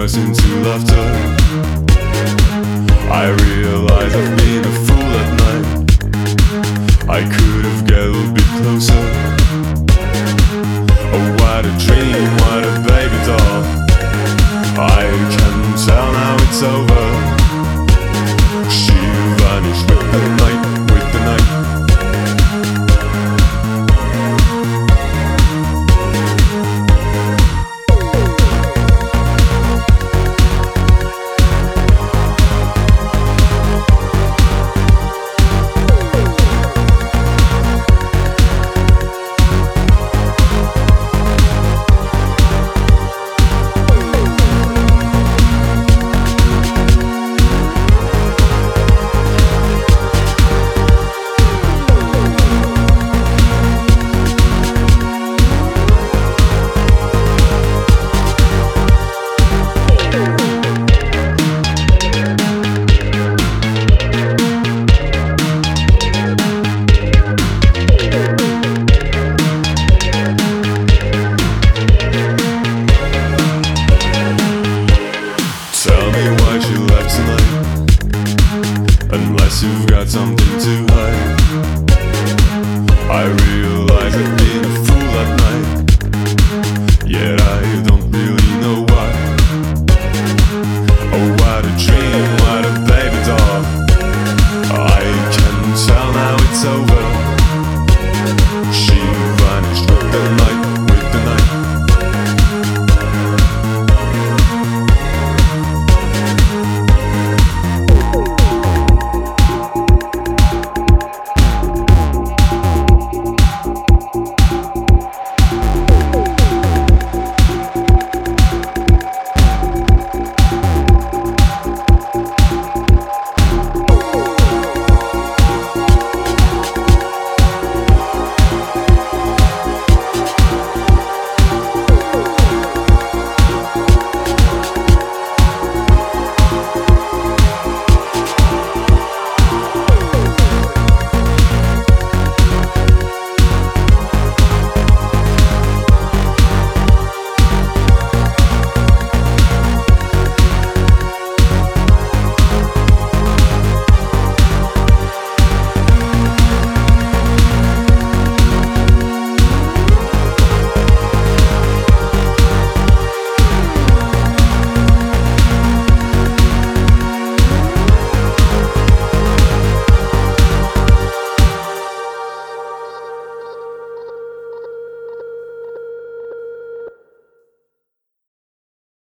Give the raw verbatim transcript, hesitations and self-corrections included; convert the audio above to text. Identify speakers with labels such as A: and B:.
A: burst into laughter. I realize I've been a fool at night. I could have got a little bit closer. Oh, what a dream, what a baby doll. I can tell now it's over. She vanished with the night, with the night. Tell me why she left tonight, unless you've got something to hide. I realize I've been a fool at night, yet I don't really know why. Oh, what a dream, what a baby doll. I can tell now it's over.